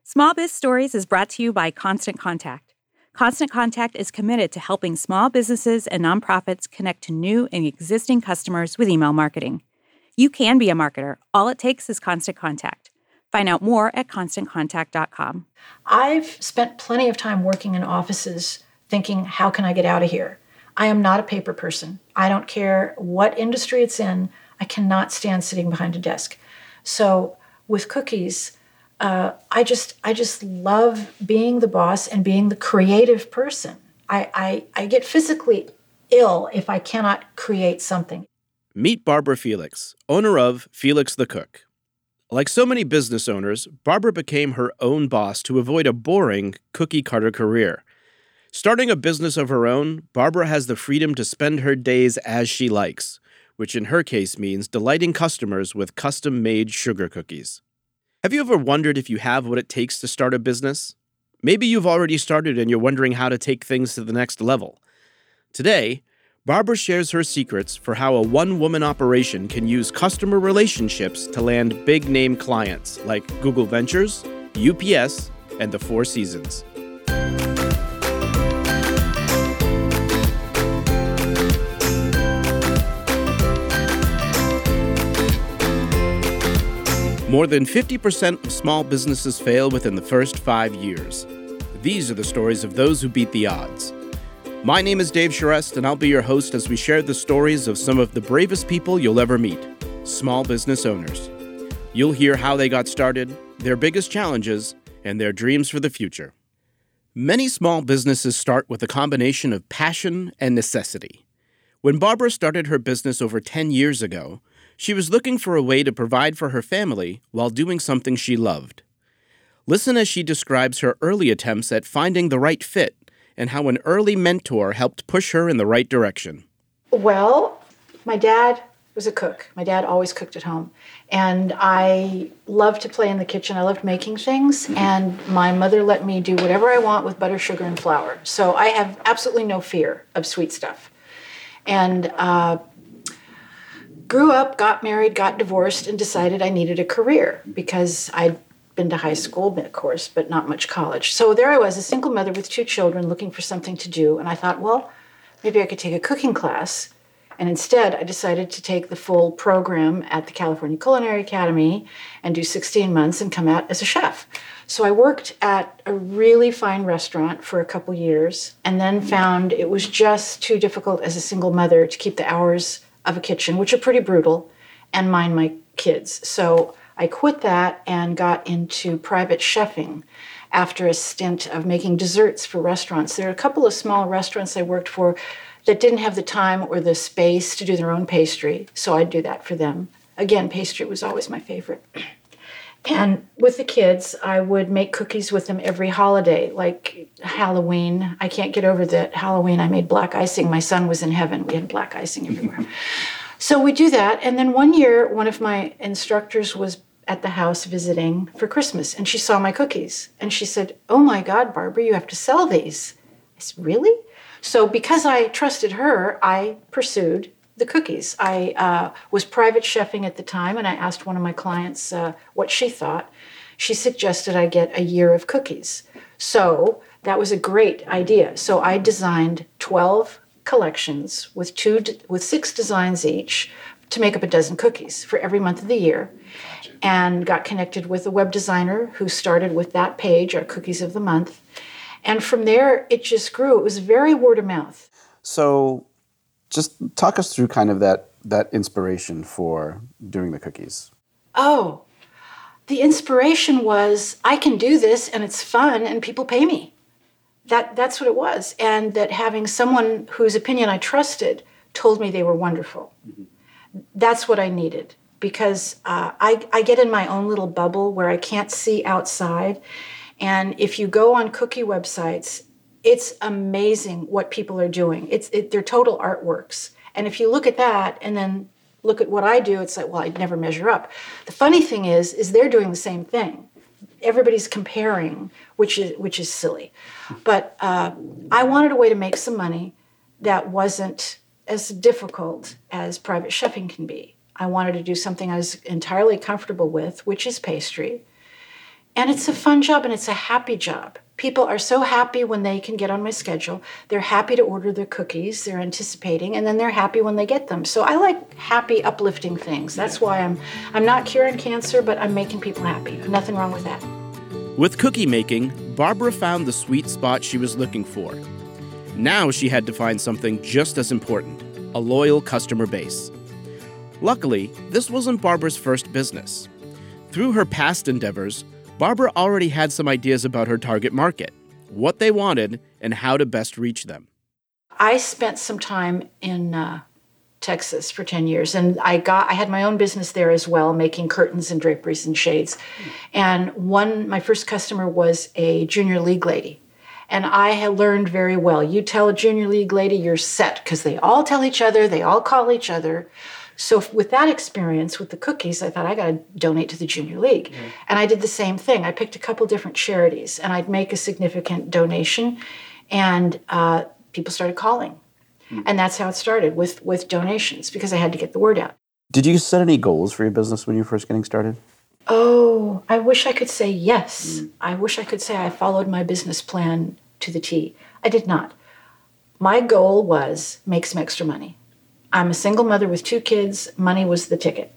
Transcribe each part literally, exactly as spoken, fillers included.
Small Biz Stories is brought to you by Constant Contact. Constant Contact is committed to helping small businesses and nonprofits connect to new and existing customers with email marketing. You can be a marketer. All it takes is Constant Contact. Find out more at constant contact dot com. I've spent plenty of time working in offices thinking, how can I get out of here? I am not a paper person. I don't care what industry it's in. I cannot stand sitting behind a desk. So with cookies, uh, I just I just love being the boss and being the creative person. I, I, I get physically ill if I cannot create something. Meet Barbara Felix, owner of Felix the Cook. Like so many business owners, Barbara became her own boss to avoid a boring cookie-cutter career. Starting a business of her own, Barbara has the freedom to spend her days as she likes, which in her case means delighting customers with custom-made sugar cookies. Have you ever wondered if you have what it takes to start a business? Maybe you've already started and you're wondering how to take things to the next level. Today, Barbara shares her secrets for how a one-woman operation can use customer relationships to land big-name clients like Google Ventures, U P S, and the Four Seasons. More than fifty percent of small businesses fail within the first five years. These are the stories of those who beat the odds. My name is Dave Charest, and I'll be your host as we share the stories of some of the bravest people you'll ever meet, small business owners. You'll hear how they got started, their biggest challenges, and their dreams for the future. Many small businesses start with a combination of passion and necessity. When Barbara started her business over ten years ago, she was looking for a way to provide for her family while doing something she loved. Listen as she describes her early attempts at finding the right fit and how an early mentor helped push her in the right direction. Well, my dad was a cook. My dad always cooked at home. And I loved to play in the kitchen. I loved making things. And my mother let me do whatever I want with butter, sugar, and flour. So I have absolutely no fear of sweet stuff. And uh, grew up, got married, got divorced, and decided I needed a career because I'd been to high school, of course, but not much college. So there I was, a single mother with two children looking for something to do. And I thought, well, maybe I could take a cooking class. And instead, I decided to take the full program at the California Culinary Academy and do sixteen months and come out as a chef. So I worked at a really fine restaurant for a couple years and then found it was just too difficult as a single mother to keep the hours of a kitchen, which are pretty brutal, and mind my kids. So I quit that and got into private chefing after a stint of making desserts for restaurants. There are a couple of small restaurants I worked for that didn't have the time or the space to do their own pastry, so I'd do that for them. Again, pastry was always my favorite. And with the kids, I would make cookies with them every holiday, like Halloween. I can't get over that Halloween I made black icing. My son was in heaven. We had black icing everywhere. So we do that. And then one year, one of my instructors was at the house visiting for Christmas, and she saw my cookies. And she said, oh my God, Barbara, you have to sell these. I said, really? So because I trusted her, I pursued the cookies. I uh, was private chefing at the time, and I asked one of my clients uh, what she thought. She suggested I get a year of cookies. So that was a great idea. So I designed twelve collections with two with six designs each to make up a dozen cookies for every month of the year. Gotcha. And got connected with a web designer who started with that page, our Cookies of the Month. And from there, it just grew. It was very word of mouth. So just talk us through kind of that that inspiration for doing the cookies. Oh, the inspiration was, I can do this and it's fun and people pay me. That That's what it was. And that having someone whose opinion I trusted told me they were wonderful. Mm-hmm. That's what I needed, because uh, I, I get in my own little bubble where I can't see outside. And if you go on cookie websites, it's amazing what people are doing. It's it, they're total artworks. And if you look at that and then look at what I do, it's like, well, I'd never measure up. The funny thing is, is they're doing the same thing. Everybody's comparing, which is which is silly. But uh, I wanted a way to make some money that wasn't as difficult as private chefing can be. I wanted to do something I was entirely comfortable with, which is pastry. And it's a fun job and it's a happy job. People are so happy when they can get on my schedule. They're happy to order their cookies. They're anticipating, and then they're happy when they get them. So I like happy, uplifting things. That's why I'm I'm not curing cancer, but I'm making people happy. Nothing wrong with that. With cookie making, Barbara found the sweet spot she was looking for. Now she had to find something just as important, a loyal customer base. Luckily, this wasn't Barbara's first business. Through her past endeavors, Barbara already had some ideas about her target market, what they wanted, and how to best reach them. I spent some time in uh, Texas for ten years, and I got I had my own business there as well, making curtains and draperies and shades. And one, my first customer was a junior league lady. And I had learned very well, you tell a junior league lady you're set, because they all tell each other, they all call each other. So with that experience with the cookies, I thought I got to donate to the Junior League. Mm-hmm. And I did the same thing. I picked a couple different charities, and I'd make a significant donation, and uh, people started calling. Mm-hmm. And that's how it started, with, with donations, because I had to get the word out. Did you set any goals for your business when you were first getting started? Oh, I wish I could say yes. Mm-hmm. I wish I could say I followed my business plan to the T. I did not. My goal was make some extra money. I'm a single mother with two kids. Money was the ticket.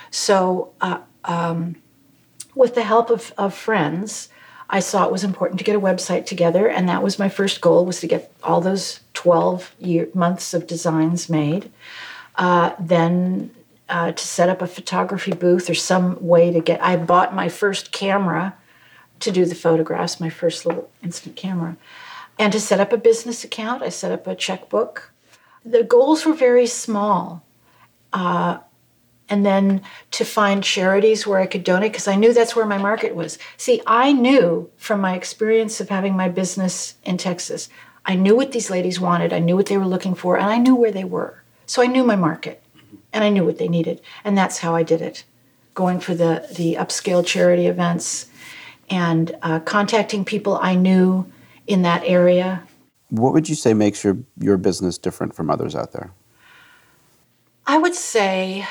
So uh, um, with the help of, of friends, I saw it was important to get a website together, and that was my first goal, was to get all those twelve year, months of designs made. Uh, then uh, to set up a photography booth or some way to get... I bought my first camera to do the photographs, my first little instant camera. And to set up a business account, I set up a checkbook. The goals were very small. Uh, and then to find charities where I could donate, because I knew that's where my market was. See, I knew from my experience of having my business in Texas, I knew what these ladies wanted, I knew what they were looking for, and I knew where they were. So I knew my market, and I knew what they needed. And that's how I did it, going for the, the upscale charity events and uh, contacting people I knew in that area. What would you say makes your, your business different from others out there? I would say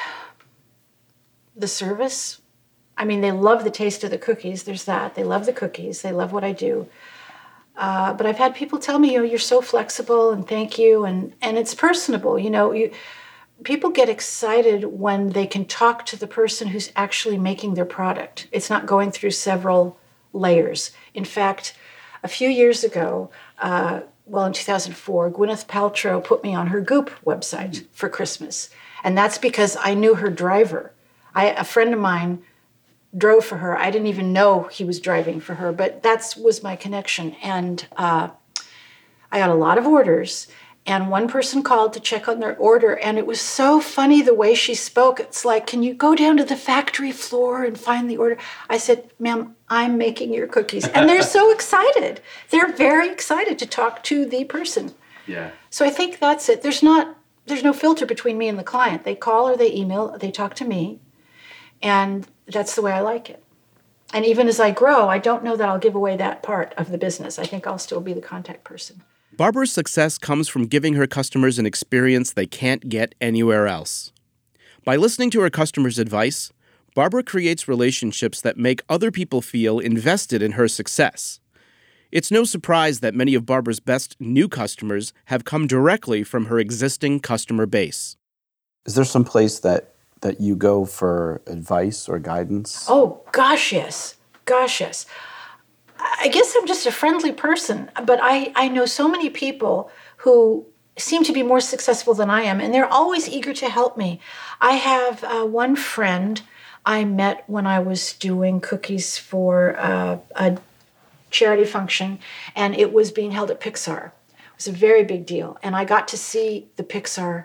the service. I mean, they love the taste of the cookies. There's that. They love the cookies. They love what I do. Uh, but I've had people tell me, you know, you're so flexible, and thank you. And, and it's personable. You know, you, people get excited when they can talk to the person who's actually making their product. It's not going through several layers. In fact, a few years ago, uh, well, in two thousand four, Gwyneth Paltrow put me on her Goop website for Christmas. And that's because I knew her driver. I, a friend of mine drove for her. I didn't even know he was driving for her, but that was my connection. And uh, I got a lot of orders. And one person called to check on their order, and it was so funny the way she spoke. It's like, can you go down to the factory floor and find the order? I said, ma'am, I'm making your cookies. And they're so excited. They're very excited to talk to the person. Yeah. So I think that's it. There's not, there's no filter between me and the client. They call or they email, they talk to me, and that's the way I like it. And even as I grow, I don't know that I'll give away that part of the business. I think I'll still be the contact person. Barbara's success comes from giving her customers an experience they can't get anywhere else. By listening to her customers' advice, Barbara creates relationships that make other people feel invested in her success. It's no surprise that many of Barbara's best new customers have come directly from her existing customer base. Is there some place that, that you go for advice or guidance? Oh, gosh, yes. Gosh, yes. I guess I'm just a friendly person, but I, I know so many people who seem to be more successful than I am, and they're always eager to help me. I have uh, one friend I met when I was doing cookies for uh, a charity function, and it was being held at Pixar. It was a very big deal, and I got to see the Pixar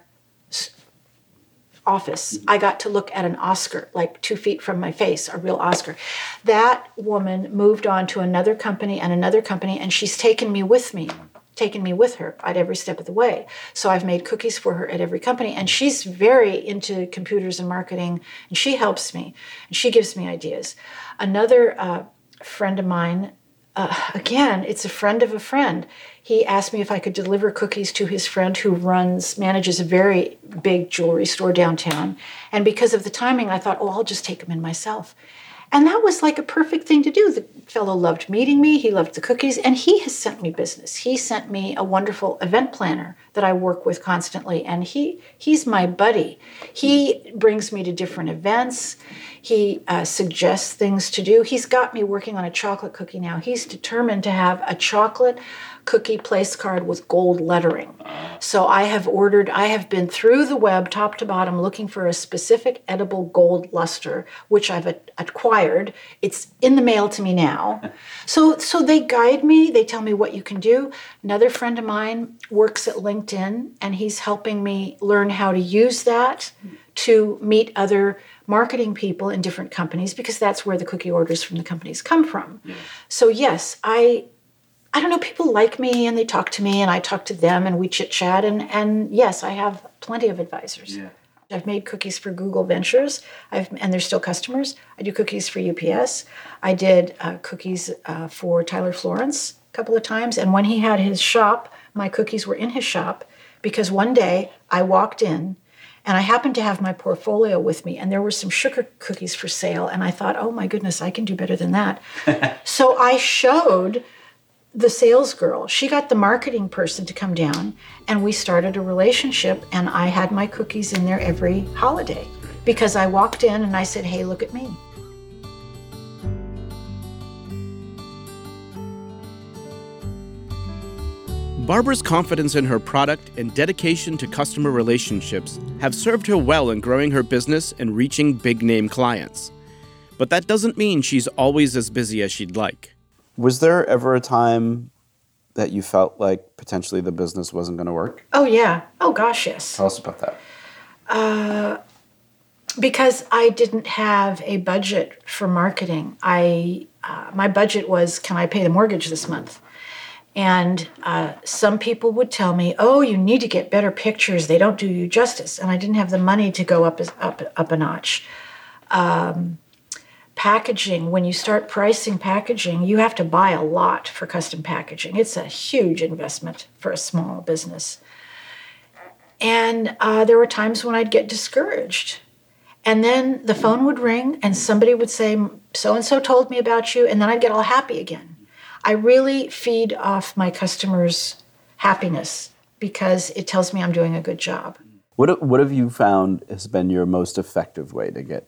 office. I got to look at an Oscar, like two feet from my face, a real Oscar. That woman moved on to another company and another company, and she's taken me with me, taken me with her at every step of the way. So I've made cookies for her at every company, and she's very into computers and marketing, and she helps me, and she gives me ideas. Another uh, friend of mine, uh, again, it's a friend of a friend. He asked me if I could deliver cookies to his friend who runs, manages a very big jewelry store downtown. And because of the timing, I thought, oh, I'll just take them in myself. And that was like a perfect thing to do. The fellow loved meeting me. He loved the cookies. And he has sent me business. He sent me a wonderful event planner that I work with constantly. And he he's my buddy. He brings me to different events. He uh, suggests things to do. He's got me working on a chocolate cookie now. He's determined to have a chocolate cookie place card with gold lettering. So I have ordered, I have been through the web top to bottom looking for a specific edible gold luster, which I've a- acquired. It's in the mail to me now. So, so they guide me. They tell me what you can do. Another friend of mine works at LinkedIn, and he's helping me learn how to use that to meet other marketing people in different companies, because that's where the cookie orders from the companies come from. Yeah. So yes, I I don't know, people like me and they talk to me and I talk to them and we chit chat. And, and yes, I have plenty of advisors. Yeah. I've made cookies for Google Ventures, I've, and they're still customers. I do cookies for U P S. I did uh, cookies uh, for Tyler Florence a couple of times. And when he had his shop, my cookies were in his shop, because one day I walked in and I happened to have my portfolio with me, and there were some sugar cookies for sale. And I thought, oh my goodness, I can do better than that. So I showed the sales girl. She got the marketing person to come down, and we started a relationship, and I had my cookies in there every holiday because I walked in and I said, hey, look at me. Barbara's confidence in her product and dedication to customer relationships have served her well in growing her business and reaching big-name clients. But that doesn't mean she's always as busy as she'd like. Was there ever a time that you felt like potentially the business wasn't going to work? Oh, yeah. Oh, gosh, yes. Tell us about that. Uh, because I didn't have a budget for marketing. I uh, my budget was, can I pay the mortgage this month? And uh, some people would tell me, oh, you need to get better pictures. They don't do you justice. And I didn't have the money to go up, up, up a notch. Um, packaging, when you start pricing packaging, you have to buy a lot for custom packaging. It's a huge investment for a small business. And uh, there were times when I'd get discouraged. And then the phone would ring and somebody would say, so-and-so told me about you, and then I'd get all happy again. I really feed off my customers' happiness because it tells me I'm doing a good job. What what have you found has been your most effective way to get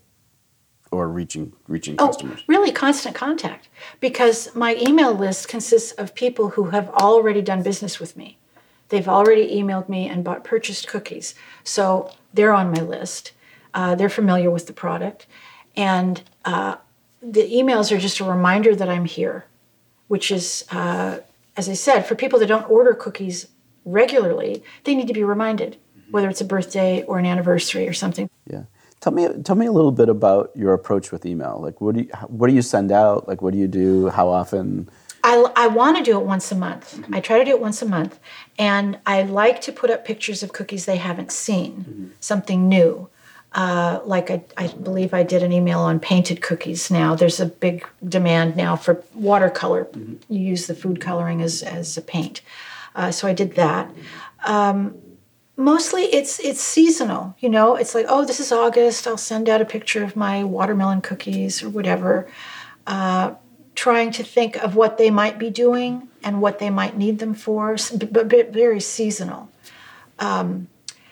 or reaching reaching oh, customers? Really constant contact, because my email list consists of people who have already done business with me. They've already emailed me and bought purchased cookies. So they're on my list. Uh, they're familiar with the product. And uh, the emails are just a reminder that I'm here, which is, uh, as I said, for people that don't order cookies regularly, they need to be reminded, whether it's a birthday or an anniversary or something. Yeah. Tell me tell me a little bit about your approach with email. Like, what do you, what do you send out? Like, what do you do? How often? I, I want to do it once a month. Mm-hmm. I try to do it once a month. And I like to put up pictures of cookies they haven't seen, mm-hmm. something new. Uh, like I, I believe I did an email on painted cookies now. There's a big demand now for watercolor. Mm-hmm. You use the food coloring as, as a paint. Uh, so I did that. Um, mostly it's it's seasonal, you know. It's like, oh, this is August. I'll send out a picture of my watermelon cookies or whatever. Uh, trying to think of what they might be doing and what they might need them for, but very seasonal. Um,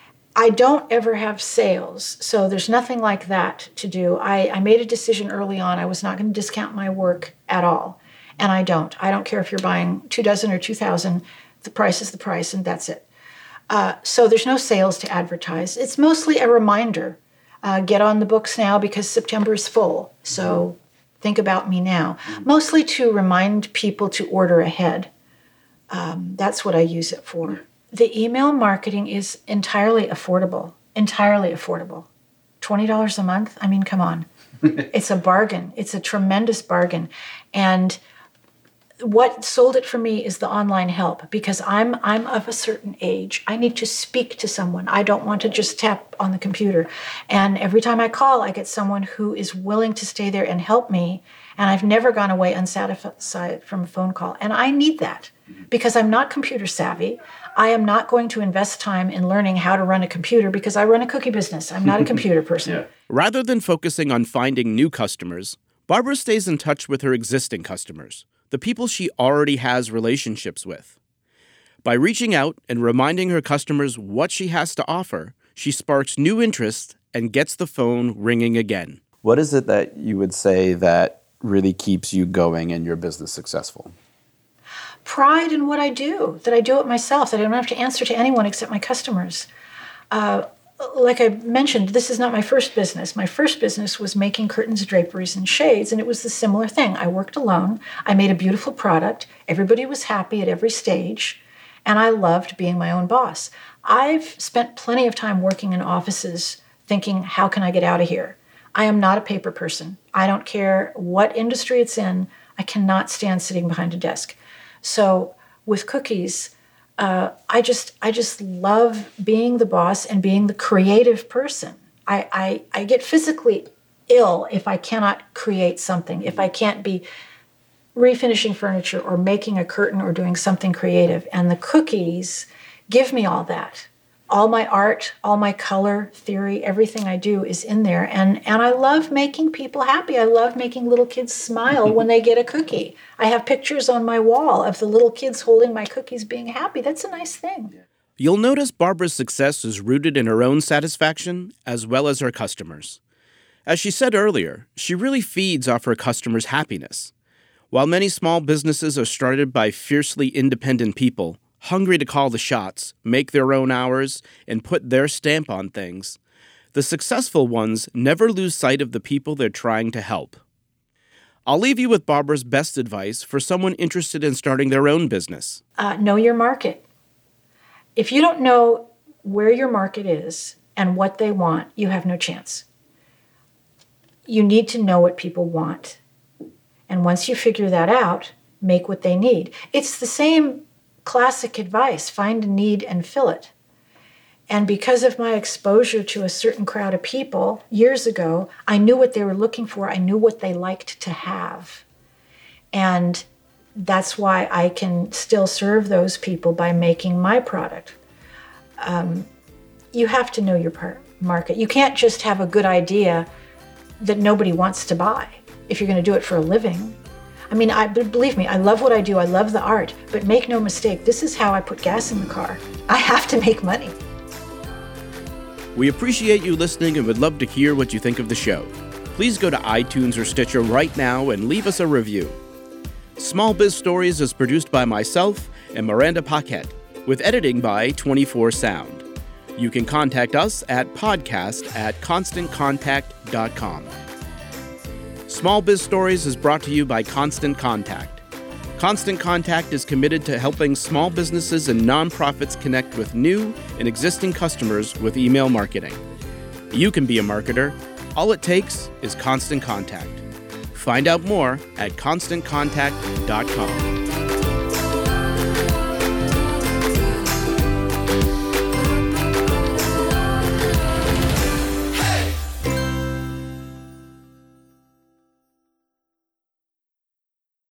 I don't ever have sales, so there's nothing like that to do. I, I made a decision early on. I was not going to discount my work at all, and I don't. I don't care if you're buying two dozen or two thousand. The price is the price, and that's it. Uh, so there's no sales to advertise. It's mostly a reminder. Uh, get on the books now because September is full, so think about me now. Mostly to remind people to order ahead. Um, that's what I use it for. The email marketing is entirely affordable, entirely affordable. twenty dollars a month? I mean, come on. It's a bargain. It's a tremendous bargain. And what sold it for me is the online help, because I'm I'm of a certain age. I need to speak to someone. I don't want to just tap on the computer. And every time I call, I get someone who is willing to stay there and help me. And I've never gone away unsatisfied from a phone call. And I need that because I'm not computer savvy. I am not going to invest time in learning how to run a computer because I run a cookie business. I'm not a computer person. Yeah. Rather than focusing on finding new customers, Barbara stays in touch with her existing customers, the people she already has relationships with. By reaching out and reminding her customers what she has to offer, she sparks new interest and gets the phone ringing again. What is it that you would say that really keeps you going and your business successful? Pride in what I do, that I do it myself, that I don't have to answer to anyone except my customers. Uh, like I mentioned, this is not my first business. My first business was making curtains, draperies, and shades, and it was the similar thing. I worked alone. I made a beautiful product. Everybody was happy at every stage, and I loved being my own boss. I've spent plenty of time working in offices thinking, how can I get out of here? I am not a paper person. I don't care what industry it's in. I cannot stand sitting behind a desk. So with cookies, uh, I just I just love being the boss and being the creative person. I, I I get physically ill if I cannot create something, if I can't be refinishing furniture or making a curtain or doing something creative. And the cookies give me all that. All my art, all my color theory, everything I do is in there. And, and I love making people happy. I love making little kids smile when they get a cookie. I have pictures on my wall of the little kids holding my cookies being happy. That's a nice thing. You'll notice Barbara's success is rooted in her own satisfaction as well as her customers. As she said earlier, she really feeds off her customers' happiness. While many small businesses are started by fiercely independent people, hungry to call the shots, make their own hours, and put their stamp on things, the successful ones never lose sight of the people they're trying to help. I'll leave you with Barbara's best advice for someone interested in starting their own business. Uh, know your market. If you don't know where your market is and what they want, you have no chance. You need to know what people want. And once you figure that out, make what they need. It's the same classic advice, find a need and fill it. And because of my exposure to a certain crowd of people years ago, I knew what they were looking for. I knew what they liked to have. And that's why I can still serve those people by making my product. Um, you have to know your par- market. You can't just have a good idea that nobody wants to buy if you're going to do it for a living. I mean, I, believe me, I love what I do. I love the art. But make no mistake, this is how I put gas in the car. I have to make money. We appreciate you listening and would love to hear what you think of the show. Please go to iTunes or Stitcher right now and leave us a review. Small Biz Stories is produced by myself and Miranda Paquette, with editing by twenty-four sound. You can contact us at podcast at constant contact dot com. Small Biz Stories is brought to you by Constant Contact. Constant Contact is committed to helping small businesses and nonprofits connect with new and existing customers with email marketing. You can be a marketer. All it takes is Constant Contact. Find out more at constant contact dot com.